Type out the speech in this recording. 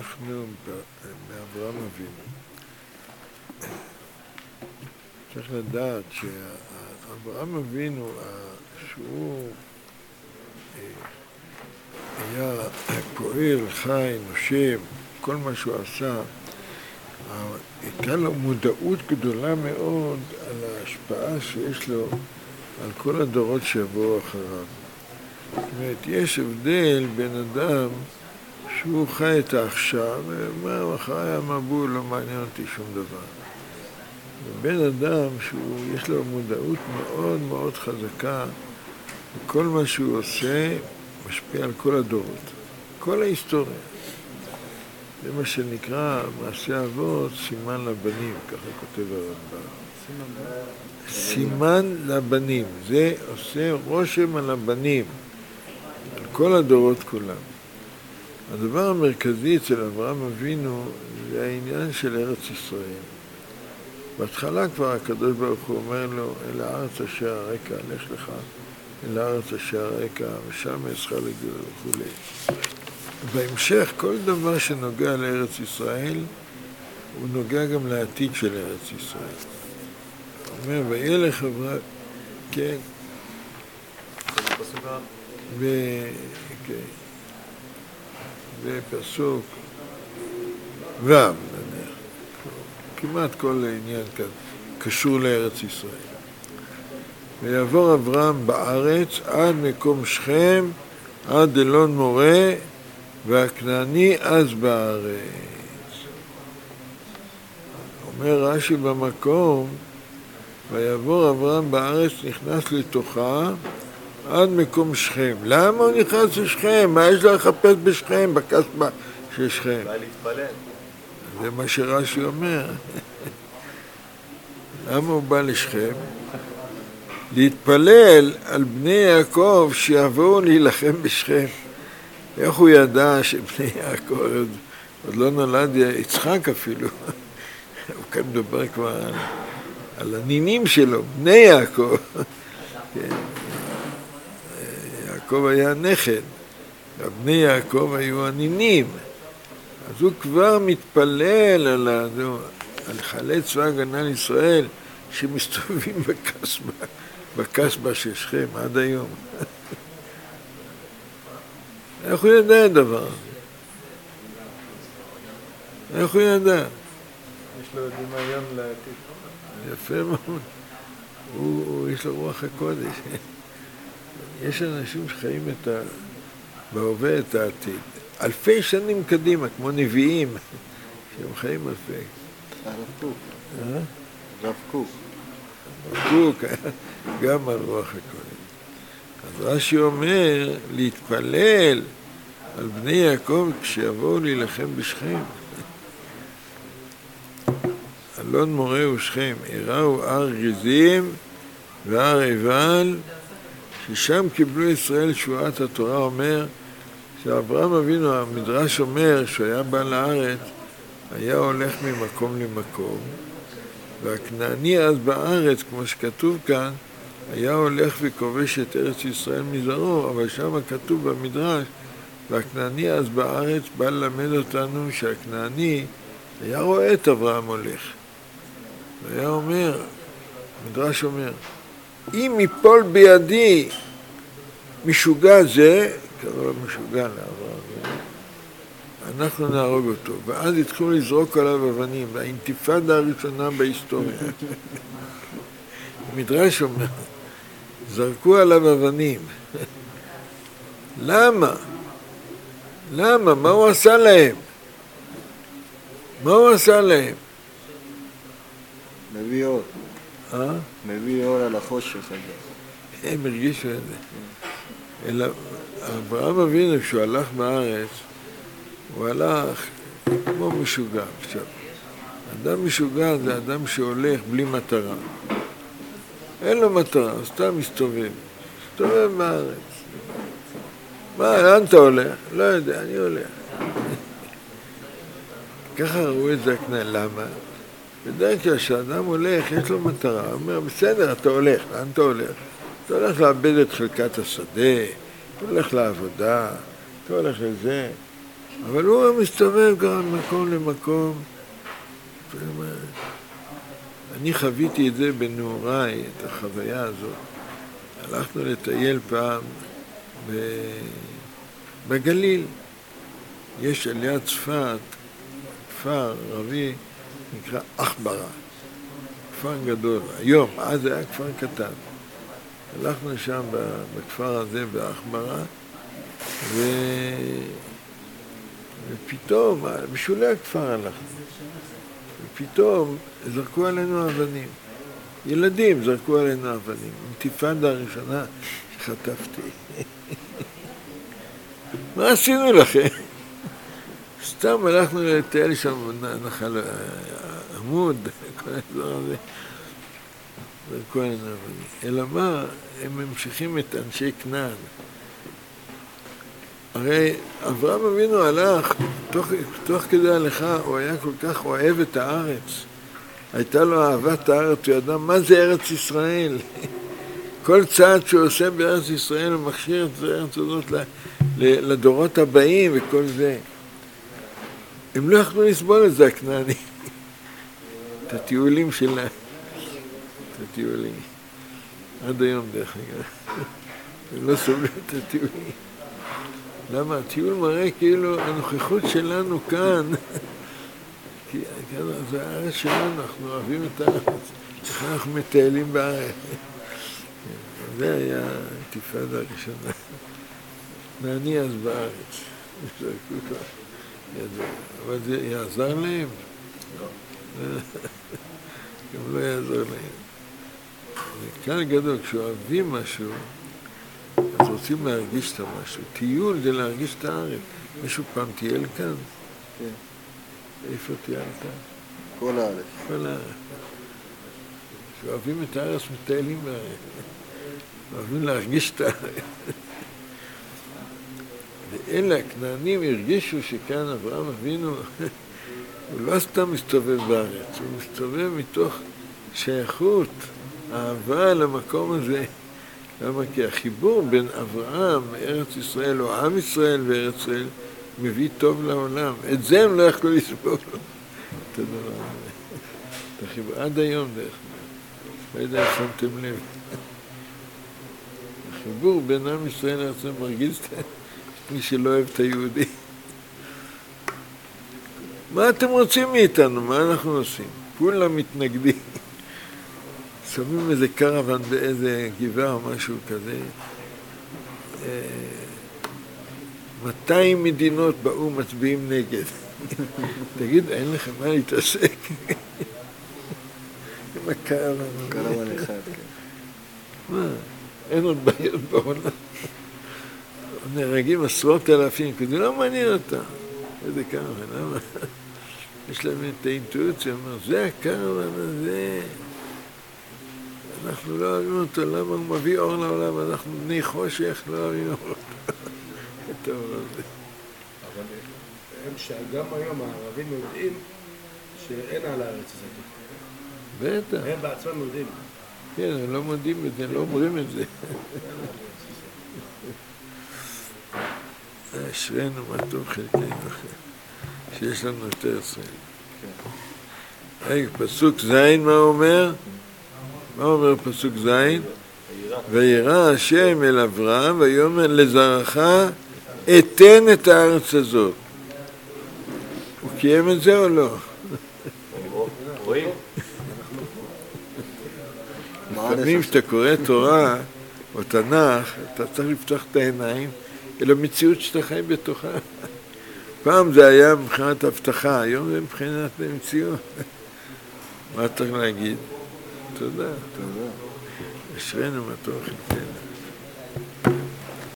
אנחנו מאברהם אבינו. צריך לדעת שאברהם אבינו, שהוא היה פועל, חי, נושם, כל מה שהוא עשה, הייתה לו מודעות גדולה מאוד על ההשפעה שיש לו על כל הדורות שיבואו אחריו. זאת אומרת, יש הבדל בין אדם שהוא חי את העכשיו, ומה אחרי המבול לא מעניין אותי שום דבר. ובין אדם שיש לו מודעות מאוד מאוד חזקה, וכל מה שהוא עושה משפיע על כל הדורות, כל ההיסטוריה. זה מה שנקרא מעשה אבות, סימן לבנים, ככה כותב הרמב"ם. סימן לבנים, זה עושה רושם על הבנים, על כל הדורות כולם. הדבר המרכזי אצל אברהם אבינו זה העניין של ארץ ישראל. בהתחלה כבר הקדוש ברוך הוא אומר לו, אל הארץ אשר הרקע, לך לך אל הארץ אשר הרקע, ושם אעשך לגדול וכו'. בהמשך, כל דבר שנוגע לארץ ישראל, הוא נוגע גם לעתיד של ארץ ישראל. הוא אומר, וילך אברהם, כן. ופסוק ו', כמעט כל העניין כאן קשור לארץ ישראל. ויעבור אברהם בארץ עד מקום שכם, עד אלון מורה, והכנעני אז בארץ. אומר רש"י במקום, ויעבור אברהם בארץ, נכנס לתוכה, עד מקום שכם. למה הוא נכנס לשכם? מה יש לו לחפש בשכם, בקסבה של שכם? אולי להתפלל. זה מה שרש"י אומר. למה הוא בא לשכם? להתפלל על בני יעקב שיבואו להילחם בשכם. איך הוא ידע שבני יעקב, עוד לא נולד יצחק אפילו, הוא כאן מדבר כבר על הנינים שלו, בני יעקב. יעקב היה נכד, ובני יעקב היו הנינים. אז הוא כבר מתפלל על חיילי צבא הגנה לישראל שמסתובבים בקסבה של שכם עד היום. איך הוא ידע את דבר? איך הוא ידע? יש לו דמיון לעתיד. יפה מאוד. יש לו רוח הקודש. יש אנשים שחיים בהווה את העתיד. אלפי שנים קדימה, כמו נביאים, שהם חיים אלפי. הרב קוק. הרב קוק. הרב קוק, גם על רוח הקודש. אז רש"י אומר, להתפלל על בני יעקב כשיבואו להילחם בשכם. אלון מורה ושכם, איראו הר גריזים והר עיבל, ששם קיבלו ישראל שבועת התורה. אומר שאברהם אבינו, המדרש אומר שהוא היה בא לארץ, היה הולך ממקום למקום, והכנעני אז בארץ, כמו שכתוב כאן, היה הולך וכובש את ארץ ישראל מזרעו, אבל שם כתוב במדרש, והכנעני אז בארץ בא ללמד אותנו שהכנעני היה רואה את אברהם הולך. והיה אומר, המדרש אומר, אם יפול בידי משוגע זה, קראו לו משוגע לאברהם, אנחנו נהרוג אותו. ואז התחילו לזרוק עליו אבנים, והאינתיפאדה הראשונה בהיסטוריה. המדרש אומר, זרקו עליו אבנים. למה? למה? מה הוא עשה להם? מה הוא עשה להם? מביא אור. מביא אור על החושך הזה. הם הרגישו את זה. אלא אברהם אבינו, כשהוא הלך בארץ, הוא הלך כמו משוגע. עכשיו, אדם משוגע זה אדם שהולך בלי מטרה. אין לו מטרה, הוא סתם מסתובב בארץ. מה, לאן אתה הולך? לא יודע, אני הולך. ככה ראו את זה הכנעני. למה? בדרך כלל כשאדם הולך, יש לו מטרה. הוא אומר, בסדר, אתה הולך. לאן אתה הולך? אתה הולך לאבד את חלקת השדה, אתה הולך לעבודה, אתה הולך לזה. אבל הוא מסתובב גם מקום למקום. אני חוויתי את זה בנעוריי, את החוויה הזאת. הלכנו לטייל פעם בגליל. יש על יד צפת, כפר ערבי, נקרא אחברה. כפר גדול. היום, אז זה היה כפר קטן. הלכנו שם בכפר הזה, באחברה, ופתאום, בשולי הכפר הלכנו. ופתאום זרקו עלינו אבנים. ילדים זרקו עלינו אבנים. אינתיפאדה הראשונה שחטפתי. מה עשינו לכם? סתם הלכנו לטייל שם נחל עמוד, כל האזור הזה. זרקו עלינו אבנים. אלא מה? הם ממשיכים את אנשי כנען. הרי אברהם אבינו הלך, תוך כדי הלכה, הוא היה כל כך אוהב את הארץ. הייתה לו אהבת הארץ, הוא ידע מה זה ארץ ישראל. כל צעד שהוא עושה בארץ ישראל, הוא מכשיר את הארץ הזאת לדורות הבאים וכל זה. הם לא יכלו לסבול את זה, הכנענים. את הטיולים שלה. את הטיולים. עד היום דרך אגב. הם לא סובלו את הטיולים. למה? הטיול מראה כאילו הנוכחות שלנו כאן. כי זה הארץ שלנו, אנחנו אוהבים את הארץ. איך אנחנו מטיילים בארץ. זה היה האינתיפאדה הראשונה. ואני אז בארץ. אבל זה יעזר להם? גם לא יעזור להם. זה קל גדול, כשאוהבים משהו, אז רוצים להרגיש את המשהו. טיול זה להרגיש את הארץ. מישהו פעם טייל כאן? כן. איפה טיילת? כל הארץ. כל הארץ. כשאוהבים את הארץ, מטיילים בארץ. אוהבים להרגיש את הארץ. ואלה הכנענים הרגישו שכאן אברהם אבינו, הוא לא סתם מסתובב בארץ, הוא מסתובב מתוך שייכות, אהבה למקום הזה. למה? כי החיבור בין אברהם מארץ ישראל, או עם ישראל וארץ ישראל, מביא טוב לעולם. את זה הם לא יכלו לסבול. את הדבר הזה. את החיבור, עד היום דרך אגב. לא יודע, שמתם לב. החיבור בין עם ישראל לארץ ישראל מרגיז את מי שלא אוהב את היהודי. מה אתם רוצים מאיתנו? מה אנחנו עושים? כולם מתנגדים. שמים איזה קרוון באיזה גבעה או משהו כזה. 200 מדינות באום מצביעים נגד. תגיד, אין לכם מה להתעסק? עם הקרוון. קרוון אחד, כן. מה? אין עוד בעיות בעולם. נהרגים עשרות אלפים, כי זה לא מעניין אותם. איזה קרוון, למה? יש להם את האינטואיציה, אומר, זה הקרוון הזה. אנחנו לא אוהבים אותו, למה הוא מביא אור לעולם, אנחנו בני חושך, לא אוהבים אותו. את האור הזה. אבל הם שגם היום הערבים יודעים שאין על הארץ הזאת. בטח. הם בעצמם יודעים. כן, הם לא מודים את זה, לא אומרים את זה. אשרינו מה טוב חלקנו, שיש לנו יותר ישראל. פסוק זין, מה אומר? מה אומר פסוק זין? וירא השם אל אברהם ויאמר לזרעך אתן את הארץ הזאת. הוא קיים את זה או לא? רואים. לפעמים כשאתה קורא תורה או תנ"ך, אתה צריך לפתוח את העיניים אל המציאות שאתה חי בתוכה. פעם זה היה מבחינת הבטחה, היום זה מבחינת המציאות. מה צריך להגיד? תודה. תודה. אשרינו מה טוב חלקנו.